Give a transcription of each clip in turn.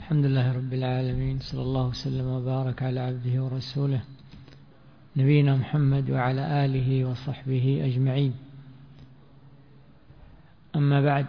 الحمد لله رب العالمين، صلى الله وسلم وبارك على عبده ورسوله نبينا محمد وعلى آله وصحبه أجمعين. أما بعد،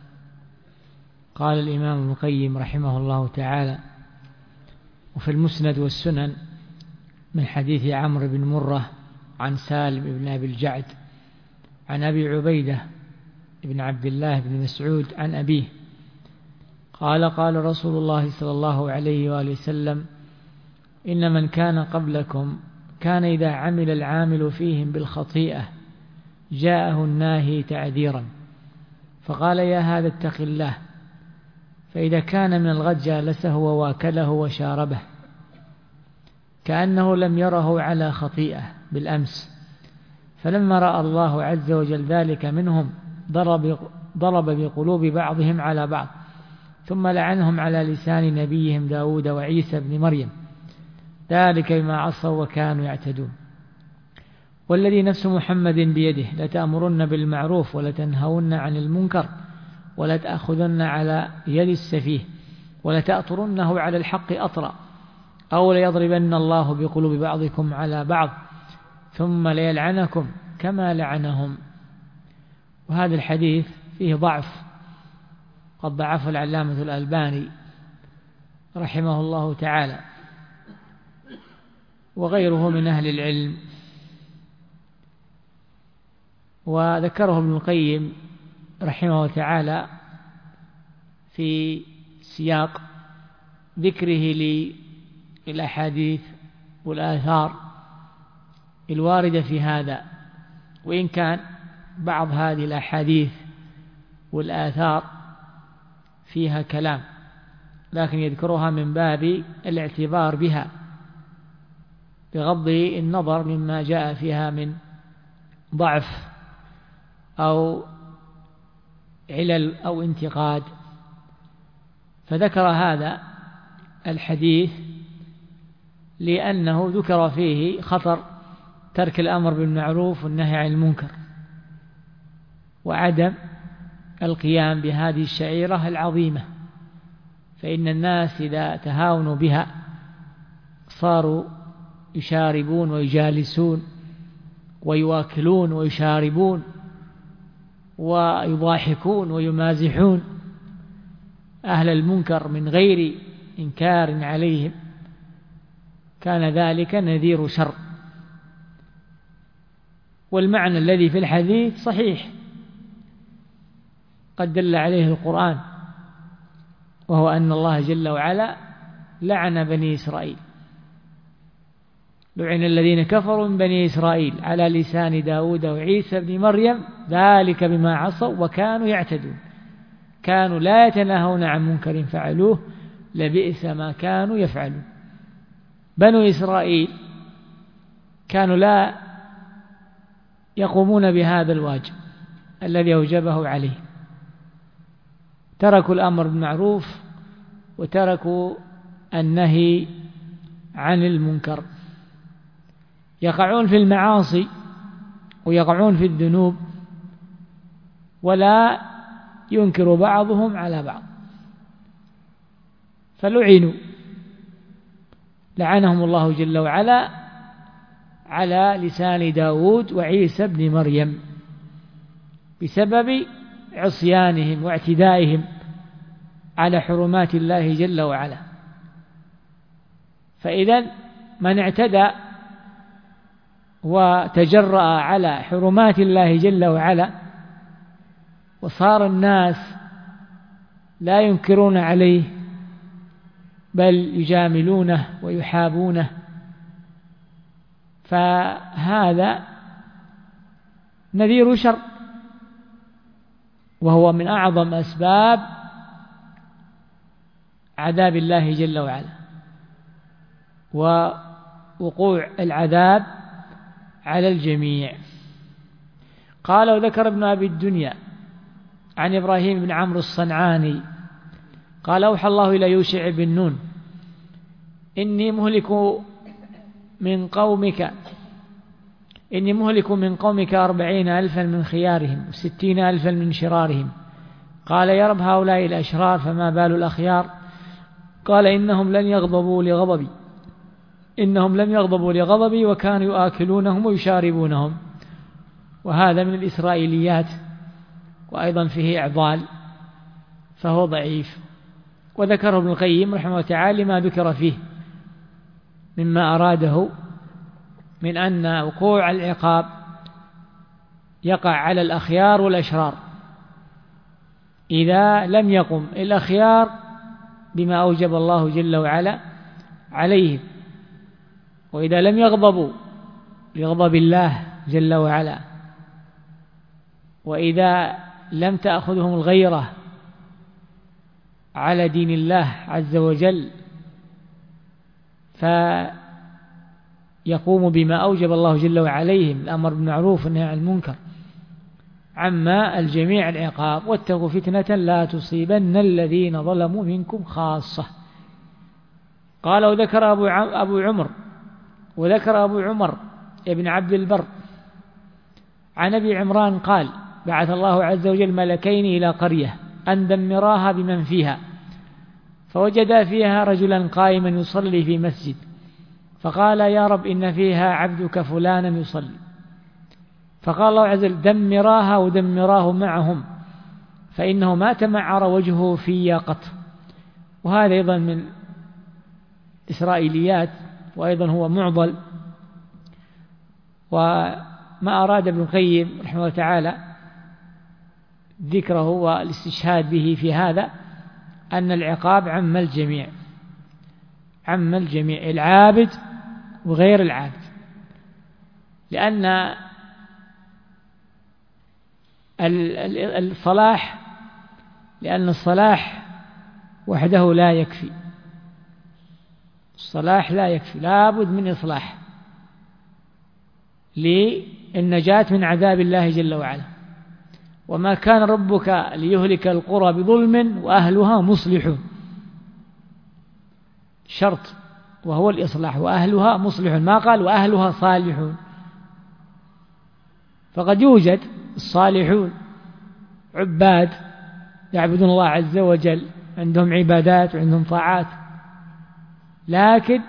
قال الإمام ابن القيم رحمه الله تعالى: وفي المسند والسنن من حديث عمرو بن مرة عن سالم بن أبي الجعد عن أبي عبيدة بن عبد الله بن مسعود عن أبيه قال: قال رسول الله صلى الله عليه وآله وسلم: إن من كان قبلكم كان إذا عمل العامل فيهم بالخطيئة جاءه الناهي تعذيرا فقال: يا هذا اتق الله، فإذا كان من الغد جالسه وواكله وشاربه كأنه لم يره على خطيئة بالأمس، فلما رأى الله عز وجل ذلك منهم ضرب بقلوب بعضهم على بعض، ثم لعنهم على لسان نبيهم داود وعيسى بن مريم، ذلك بما عصوا وكانوا يعتدون. والذي نفس محمد بيده لتأمرن بالمعروف ولتنهون عن المنكر ولتأخذن على يد السفيه ولتأطرنه على الحق أطرا، أو ليضربن الله بقلوب بعضكم على بعض ثم ليلعنكم كما لعنهم. وهذا الحديث فيه ضعف، قد ضعف العلامة الألباني رحمه الله تعالى وغيره من أهل العلم. وذكره ابن القيم رحمه الله تعالى في سياق ذكره للأحاديث والآثار الواردة في هذا، وإن كان بعض هذه الأحاديث والآثار فيها كلام، لكن يذكرها من باب الاعتبار بها بغض النظر مما جاء فيها من ضعف أو علل أو انتقاد. فذكر هذا الحديث لأنه ذكر فيه خطر ترك الأمر بالمعروف والنهي عن المنكر وعدم القيام بهذه الشعيرة العظيمة، فإن الناس إذا تهاونوا بها صاروا يشاربون ويجالسون ويواكلون ويشاربون ويضاحكون ويمازحون أهل المنكر من غير إنكار عليهم، كان ذلك نذير شر. والمعنى الذي في الحديث صحيح، قد دل عليه القرآن، وهو أن الله جل وعلا لعن بني إسرائيل، لعن الذين كفروا من بني إسرائيل على لسان داود وعيسى بن مريم، ذلك بما عصوا وكانوا يعتدون، كانوا لا يتناهون عن منكر فعلوه لبئس ما كانوا يفعلون. بنو إسرائيل كانوا لا يقومون بهذا الواجب الذي أوجبه عليه، تركوا الأمر بالمعروف وتركوا النهي عن المنكر، يقعون في المعاصي ويقعون في الذنوب ولا ينكر بعضهم على بعض، فلعنوا، لعنهم الله جل وعلا على لسان داود وعيسى بن مريم بسبب عصيانهم واعتدائهم على حرمات الله جل وعلا. فإذا من اعتدى وتجرأ على حرمات الله جل وعلا وصار الناس لا ينكرون عليه بل يجاملونه ويحابونه، فهذا نذير شر، وهو من أعظم أسباب عذاب الله جل وعلا ووقوع العذاب على الجميع. قال: وذكر ابن أبي الدنيا عن إبراهيم بن عمرو الصنعاني قال: أوحى الله إلى يوشع بن نون: إني مهلك من قومك 40,000 من خيارهم و60,000 من شرارهم. قال: يا رب، هؤلاء الأشرار فما بال الأخيار؟ قال إنهم لم يغضبوا لغضبي وكانوا يآكلونهم ويشاربونهم. وهذا من الإسرائيليات، وأيضا فيه إعضال فهو ضعيف. وذكره ابن القيم رحمه الله تعالى ما ذكر فيه مما أراده من أن وقوع العقاب يقع على الأخيار والأشرار إذا لم يقم الأخيار بما أوجب الله جل وعلا عليهم، وإذا لم يغضبوا لغضب الله جل وعلا، وإذا لم تأخذهم الغيرة على دين الله عز وجل فيقوم بما أوجب الله جل وعلا عليهم الأمر بالمعروف والنهي عن المنكر، عما الجميع العقاب. واتقوا فتنة لا تصيبن الذين ظلموا منكم خاصة. قال وذكر أبو عمر ابن عبد البر عن أبي عمران قال بعث الله عز وجل ملكين إلى قرية أن دمراها بمن فيها، فوجدا فيها رجلا قائما يصلي في مسجد، فقال يا رب إن فيها عبدك فلانا يصلي، فقال الله عز وجل دمراها ودمراه معهم فإنه ما تمعر وجهه في قط. وهذا أيضا من إسرائيليات، وأيضا هو معضل. وما أراد ابن القيم رحمه الله تعالى ذكره والاستشهاد به في هذا أن العقاب عم الجميع العابد وغير العابد، لأن الصلاح وحده لا يكفي، الصلاح لا يكفي، لا بد من إصلاح للنجاة من عذاب الله جل وعلا. وما كان ربك ليهلك القرى بظلم وأهلها مصلحون، شرط وهو الإصلاح، وأهلها مصلحون، ما قال وأهلها صالحون. فقد يوجد الصالحون عباد يعبدون الله عز وجل، عندهم عبادات وعندهم طاعات، لكن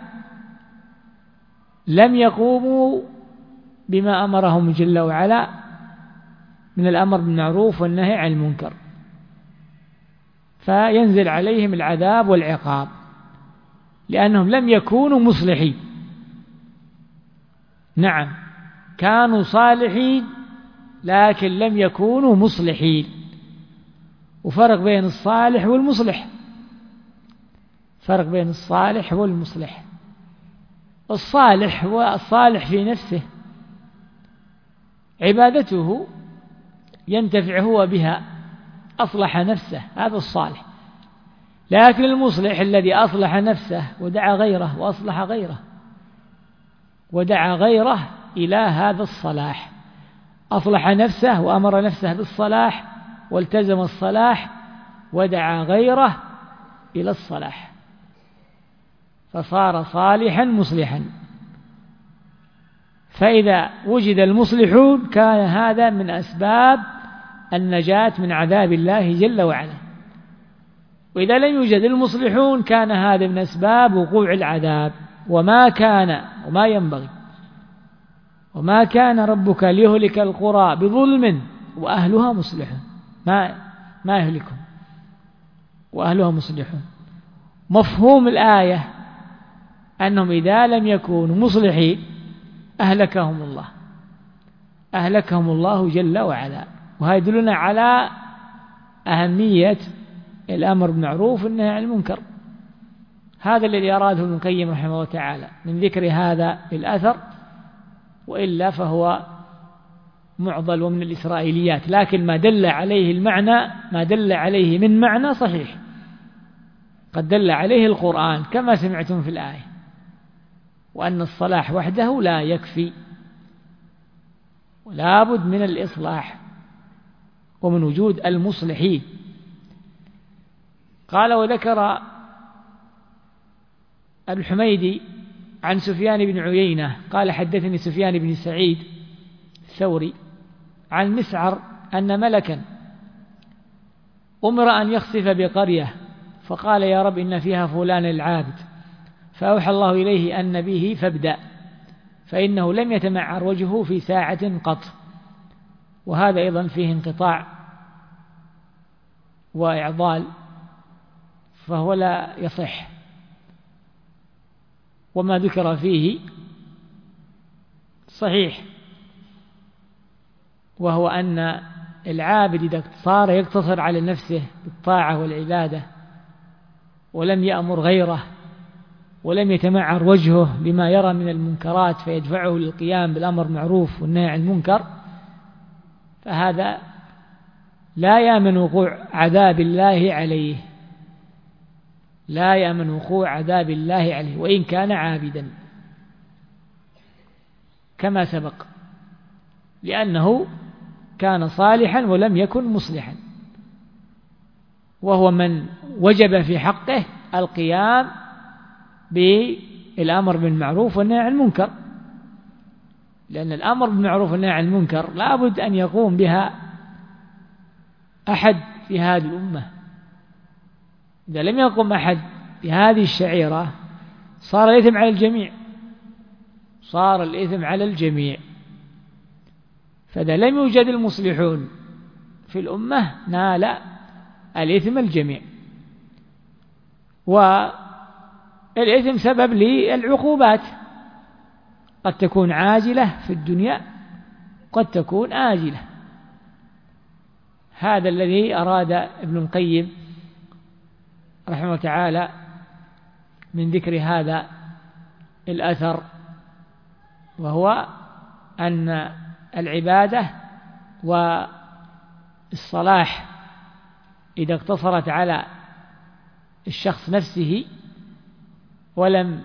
لم يقوموا بما أمرهم جل وعلا من الأمر بالمعروف والنهي عن المنكر، فينزل عليهم العذاب والعقاب لأنهم لم يكونوا مصلحين. نعم كانوا صالحين لكن لم يكونوا مصلحين، وفرق بين الصالح والمصلح، فرق بين الصالح والمصلح. الصالح هو الصالح في نفسه، عبادته ينتفع هو بها، أصلح نفسه، هذا الصالح. لكن المصلح الذي أصلح نفسه ودعا غيره وأصلح غيره ودعا غيره إلى هذا الصلاح، أصلح نفسه وأمر نفسه بالصلاح والتزم الصلاح ودعا غيره إلى الصلاح، فصار صالحا مصلحا. فإذا وجد المصلحون كان هذا من أسباب النجاة من عذاب الله جل وعلا، وإذا لم يوجد المصلحون كان هذا من أسباب وقوع العذاب. وما كان ربك ليهلك القرى بظلم وأهلها مصلحون، ما يهلكهم وأهلها مصلحون. مفهوم الآية أنهم إذا لم يكونوا مصلحين أهلكهم الله جل وعلا. وهذا يدلنا على أهمية الأمر بالمعروف والنهي عن المنكر. هذا الذي أراده ابن القيم رحمه الله تعالى من ذكر هذا الأثر، وإلا فهو معضل ومن الإسرائيليات، لكن ما دل عليه المعنى، ما دل عليه من معنى صحيح، قد دل عليه القرآن كما سمعتم في الآية، وأن الصلاح وحده لا يكفي، ولا بد من الإصلاح ومن وجود المصلحين. قال وذكر الحميدي عن سفيان بن عيينة قال حدثني سفيان بن سعيد الثوري عن مسعر أن ملكا أمر أن يخسف بقرية فقال يا رب إن فيها فلان العابد، فأوحى الله إليه أن به فابدأ، فإنه لم يتمعر وجهه في ساعة قط. وهذا أيضا فيه انقطاع وإعضال، فهو لا يصح. وما ذكر فيه صحيح، وهو أن العابد إذا صار يقتصر على نفسه بالطاعة والعبادة ولم يأمر غيره ولم يتمعر وجهه بما يرى من المنكرات فيدفعه للقيام بالأمر بالمعروف والنهي عن المنكر، فهذا لا يأمن وقوع عذاب الله عليه، لا يأمن وقوع عذاب الله عليه وإن كان عابدا كما سبق، لأنه كان صالحا ولم يكن مصلحا، وهو من وجب في حقه القيام بالأمر بالمعروف والنهي عن المنكر، لأن الأمر بالمعروف والنهي عن المنكر لا بد أن يقوم بها أحد في هذه الأمة. إذا لم يقم أحد بهذه الشعيرة صار الإثم على الجميع، صار الإثم على الجميع. فإذا لم يوجد المصلحون في الأمة نال الإثم الجميع، والإثم سبب للعقوبات، قد تكون عاجلة في الدنيا قد تكون آجلة. هذا الذي أراد ابن القيم رحمه الله تعالى من ذكر هذا الأثر، وهو أن العبادة والصلاح إذا اقتصرت على الشخص نفسه ولم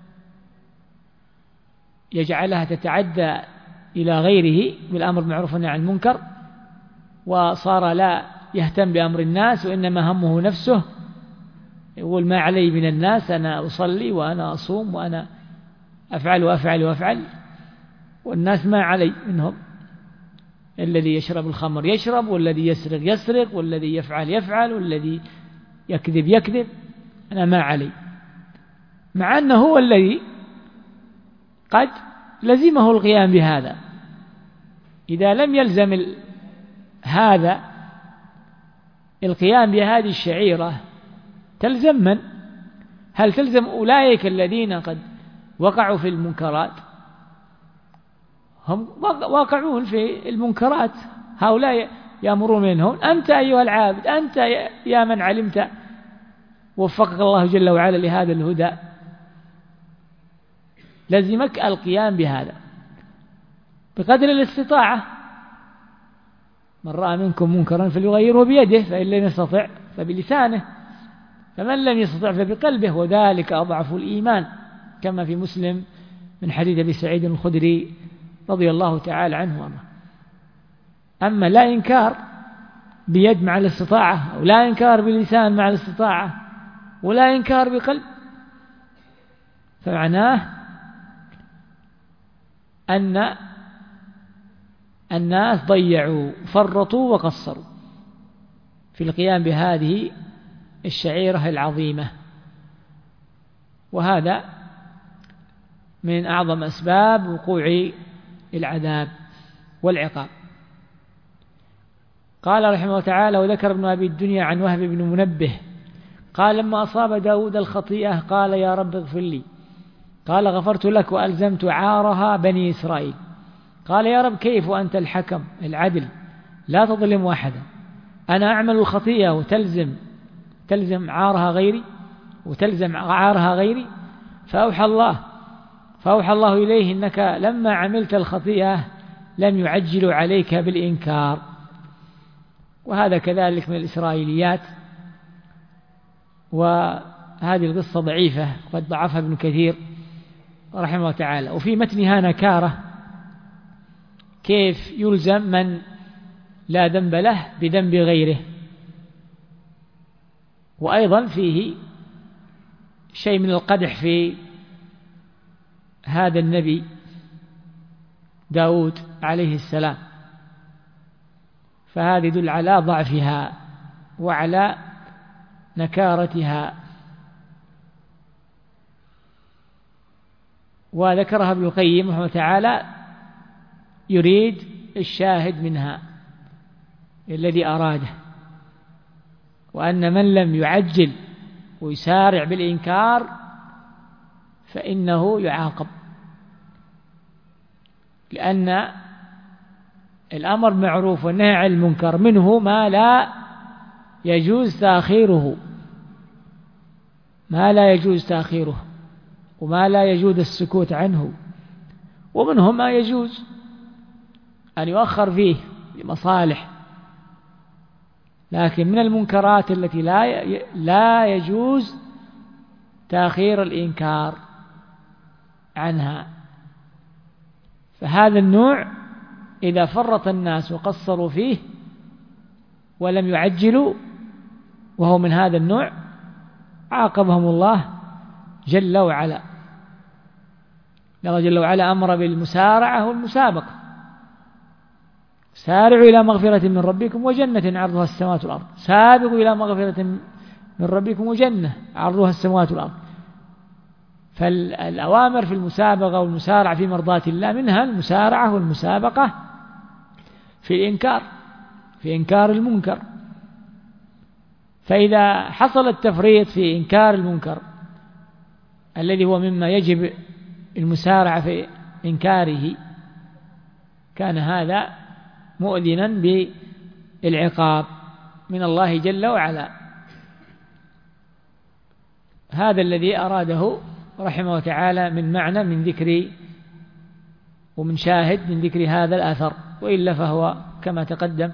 يجعلها تتعدى إلى غيره بالأمر بالمعروف والنهي عن المنكر، وصار لا يهتم بأمر الناس وإنما همه نفسه، يقول ما علي من الناس، أنا أصلي وأنا أصوم وأنا أفعل وأفعل وأفعل، والناس ما علي منهم، الذي يشرب الخمر يشرب، والذي يسرق يسرق، والذي يفعل يفعل، والذي يكذب يكذب، أنا ما علي. مع أنه هو الذي قد لزمه القيام بهذا. إذا لم يلزم هذا القيام بهذه الشعيرة تلزم من؟ هل تلزم أولئك الذين قد وقعوا في المنكرات؟ هم واقعون في المنكرات، هؤلاء يأمرون منهم. أنت أيها العابد، أنت يا من علمت وفقك الله جل وعلا لهذا الهدى، لزمك القيام بهذا بقدر الاستطاعة. من رأى منكم منكرا فليغيره بيده، فإن لم يستطع فبلسانه، فمن لم يستطع فبقلبه، وذلك أضعف الإيمان، كما في مسلم من حديث أبي سعيد الخدري رضي الله تعالى عنه وارضاه. أما لا إنكار بيد مع الاستطاعة، أو لا إنكار بلسان مع الاستطاعة، ولا إنكار بقلب، فمعناه أن الناس ضيعوا فرطوا وقصروا في القيام بهذه الشعيرة العظيمة، وهذا من أعظم أسباب وقوع العذاب والعقاب. قال رحمه الله تعالى: وذكر ابن أبي الدنيا عن وهب بن منبه قال: لما أصاب داود الخطيئة قال: يا رب اغفر لي. قال: غفرت لك وألزمت عارها بني إسرائيل. قال: يا رب كيف وأنت الحكم العدل لا تظلم أحدا؟ أنا أعمل الخطيئة وتلزم عارها غيري وتلزم عارها غيري؟ فأوحى الله إليه: إنك لما عملت الخطيئة لم يعجلوا عليك بالإنكار. وهذا كذلك من الإسرائيليات، وهذه القصة ضعيفة قد ضعفها ابن كثير رحمه الله تعالى. وفي متنها نكارة كيف يلزم من لا ذنب له بذنب غيره، وأيضا فيه شيء من القدح في هذا النبي داود عليه السلام، فهذا يدل على ضعفها وعلى نكارتها. وذكرها ابن القيم رحمه تعالى يريد الشاهد منها الذي أراده، وأن من لم يعجل ويسارع بالإنكار فإنه يعاقب، لأن الأمر معروف والنهي عن المنكر منه ما لا يجوز تأخيره، ما لا يجوز تأخيره وما لا يجوز السكوت عنه، ومنهم ما يجوز أن يؤخر فيه لمصالح، لكن من المنكرات التي لا يجوز تأخير الإنكار عنها. فهذا النوع إذا فرط الناس وقصروا فيه ولم يعجلوا وهو من هذا النوع عاقبهم الله جل وعلا. الله جل وعلا أمر بالمسارعة والمسابقة: سارعوا إلى مغفرة من ربكم وجنة عرضها السماوات والأرض. سابقوا إلى مغفرة من ربكم وجنة عرضها السماوات والأرض. فالأوامر في المسابقة والمسارعة في مرضاة الله منها المسارعة والمسابقة في الإنكار، في إنكار المنكر. فإذا حصل التفريط في إنكار المنكر الذي هو مما يجب المسارعة في إنكاره كان هذا مؤذنا بالعقاب من الله جل وعلا. هذا الذي أراده رحمه وتعالى من معنى من ذكر ومن شاهد من ذكر هذا الأثر، وإلا فهو كما تقدم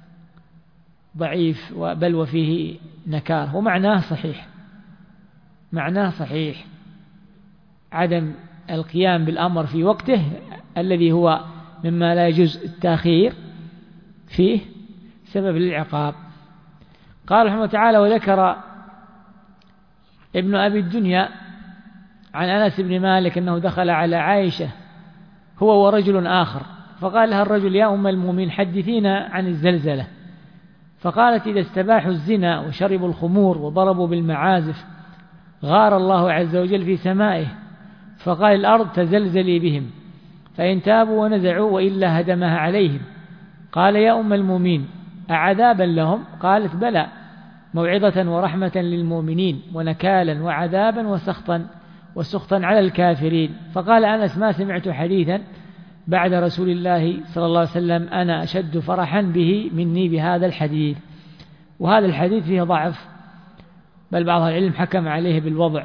ضعيف بل وفيه نكار، ومعناه صحيح، معناه صحيح عدم القيام بالأمر في وقته الذي هو مما لا يجوز التأخير فيه سبب للعقاب. قال رحمه تعالى: وذكر ابن أبي الدنيا عن أنس بن مالك أنه دخل على عائشة هو ورجل آخر، فقال لها الرجل: يا أم المؤمنين حدثينا عن الزلزلة. فقالت: إذا استباحوا الزنا وشربوا الخمور وضربوا بالمعازف غار الله عز وجل في سمائه، فقال الأرض تزلزلي بهم، فإن تابوا ونزعوا وإلا هدمها عليهم. قال: يا أم المؤمنين أعذابا لهم؟ قالت: بلى، موعظة ورحمة للمؤمنين ونكالا وعذابا وسخطا على الكافرين. فقال أنس: ما سمعت حديثا بعد رسول الله صلى الله عليه وسلم أنا أشد فرحا به مني بهذا الحديث. وهذا الحديث فيه ضعف، بل بعض العلم حكم عليه بالوضع،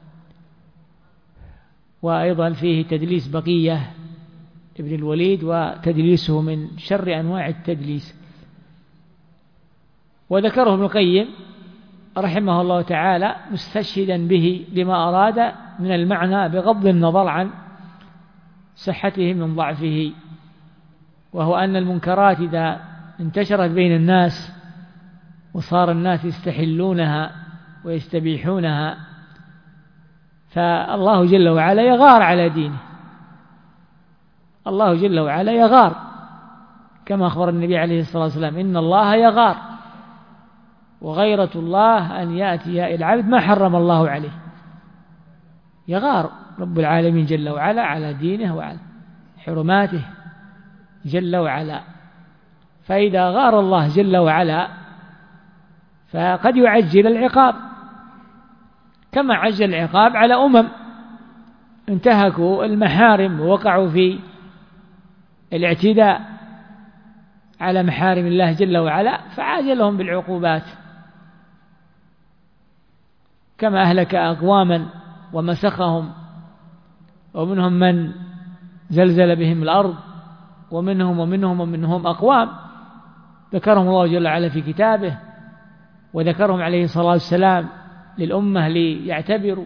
وأيضا فيه تدليس بقية ابن الوليد، وتدليسه من شر أنواع التدليس. وذكره ابن القيم رحمه الله تعالى مستشهدا به لما أراد من المعنى بغض النظر عن صحته من ضعفه، وهو أن المنكرات إذا انتشرت بين الناس وصار الناس يستحلونها ويستبيحونها فالله جل وعلا يغار على دينه، الله جل وعلا يغار كما أخبر النبي عليه الصلاة والسلام: إن الله يغار، وغيرة الله أن يأتي العبد ما حرم الله عليه. يغار رب العالمين جل وعلا على دينه وعلى حرماته جل وعلا. فإذا غار الله جل وعلا فقد يعجل العقاب، كما عجل العقاب على انتهكوا المحارم ووقعوا في الاعتداء على محارم الله جل وعلا فعاجلهم بالعقوبات، كما أهلك أقواما ومسخهم، ومنهم من زلزل بهم الأرض، ومنهم أقوام ذكرهم الله جل وعلا في كتابه، وذكرهم عليه الصلاة والسلام للأمة ليعتبروا.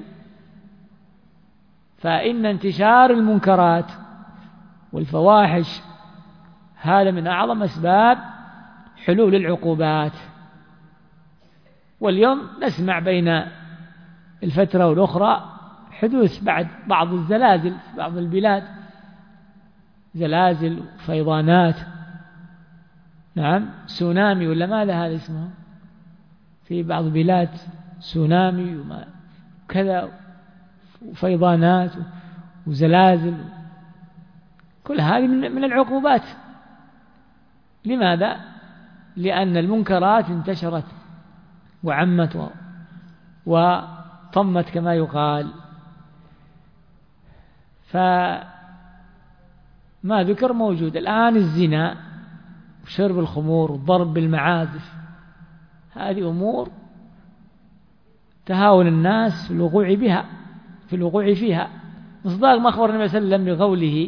فإن انتشار المنكرات والفواحش هذا من أعظم أسباب حلول العقوبات. واليوم نسمع بين الفترة والأخرى حدوث بعض الزلازل في بعض البلاد، زلازل وفيضانات، نعم، سونامي ولا ماذا هذا اسمه في بعض البلاد سونامي وكذا وفيضانات وزلازل، كل هذه من العقوبات. لماذا؟ لأن المنكرات انتشرت وعمت وطمت كما يقال. فما ذكر موجود الآن، الزنا وشرب الخمور والضرب بالمعازف، هذه أمور تهاون الناس في الوقوع فيها، مصداق ما أخبر النبي صلى الله عليه وسلم بقوله: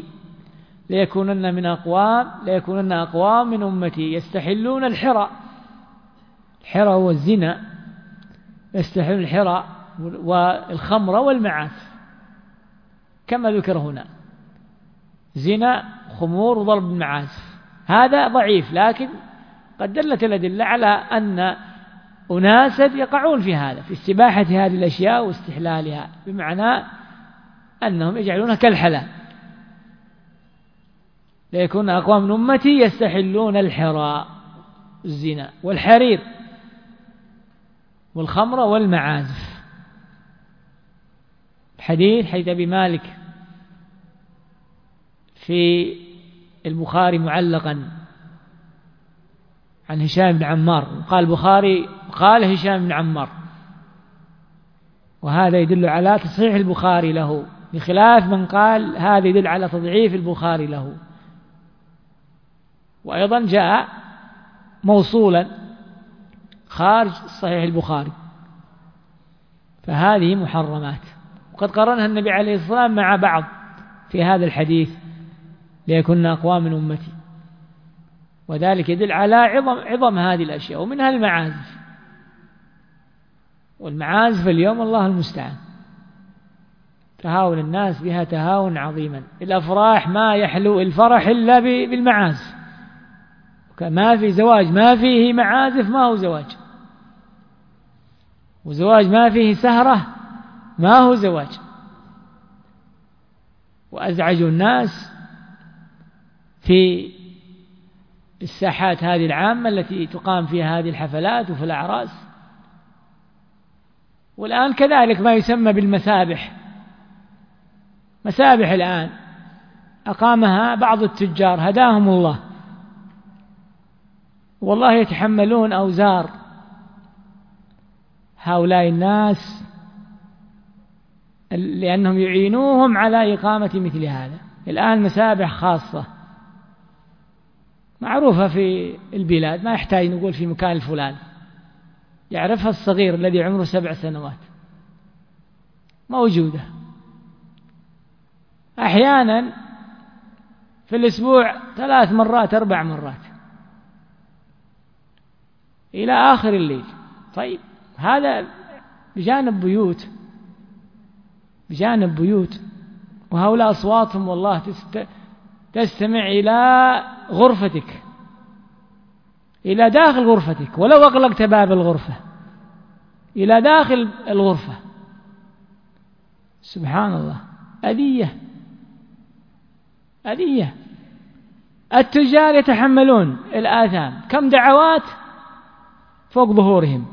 ليكونن أقوام من أمتي يستحلون الحرى هو الزنا، يستحلون الحرى والخمر والمعازف كما ذكر هنا، زنا خمور وضرب المعازف. هذا ضعيف، لكن قد دلت الأدلة على أن أناسا يقعون في هذا، في استباحة هذه الأشياء واستحلالها، بمعنى أنهم يجعلونها كالحلال. ليكون أقوام من أمتي يستحلون الحرى، الزنا والحرير والخمر والمعازف. حديث أبي مالك في البخاري معلقا عن هشام بن عمار، قال البخاري قال هشام بن عمار، وهذا يدل على تصحيح البخاري له، بخلاف من قال هذا يدل على تضعيف البخاري له. وأيضا جاء موصولا خارج صحيح البخاري، فهذه محرمات. وقد قرنها النبي عليه الصلاة والسلام مع بعض في هذا الحديث: ليكن أقوام من أمتي، وذلك يدل على عظم هذه الأشياء. ومنها المعازف، والمعازف اليوم الله المستعان تهاون الناس بها تهاون عظيما. الأفراح ما يحلو الفرح إلا بالمعازف، ما في زواج ما فيه معازف ما هو زواج، وزواج ما فيه سهرة ما هو زواج. وأزعج الناس في الساحات هذه العامة التي تقام فيها هذه الحفلات وفي الأعراس. والآن كذلك ما يسمى بالمسابح، مسابح الآن أقامها بعض التجار هداهم الله، والله يتحملون أوزار هؤلاء الناس لأنهم يعينوهم على إقامة مثل هذا. الآن مسابح خاصة معروفة في البلاد، ما يحتاج نقول في مكان الفلان، يعرفها الصغير الذي عمره 7 سنوات، موجودة أحيانا في الأسبوع 3 مرات 4 مرات إلى آخر الليل. طيب هذا بجانب بيوت، وهؤلاء أصواتهم والله تستمع إلى غرفتك، إلى داخل غرفتك، ولو أغلقت باب الغرفة إلى داخل الغرفة. سبحان الله، أذية. التجار يتحملون الآثام، كم دعوات فوق ظهورهم،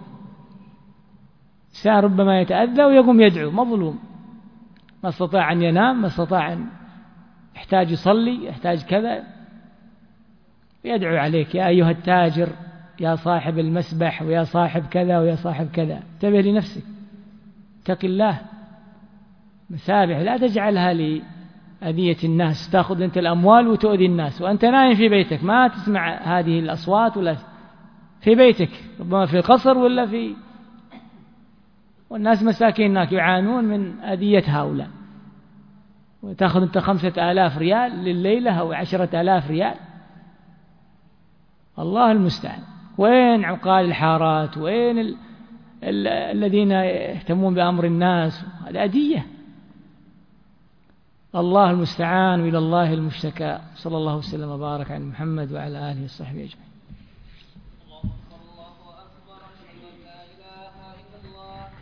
ساعة ربما يتأذى ويقوم يدعو، مظلوم، ما استطاع أن ينام، ما استطاع أن يحتاج يصلي، يحتاج كذا، يدعو عليك: يا أيها التاجر، يا صاحب المسبح، ويا صاحب كذا ويا صاحب كذا، انتبه لنفسك، اتق الله. مسابح لا تجعلها لأذية الناس، تأخذ أنت الأموال وتؤذي الناس وأنت نايم في بيتك، ما تسمع هذه الأصوات ولا في بيتك، ربما في القصر ولا والناس مساكين هناك يعانون من أذية هؤلاء، وتأخذ أنت 5000 ريال لليلة أو 10,000 ريال. الله المستعان. وين عقال الحارات؟ وين الذين يهتمون بأمر الناس؟ هذه أذية. الله المستعان، وإلى الله المشتكى. صلى الله وسلم وبارك على محمد وعلى آله وصحبه أجمعين.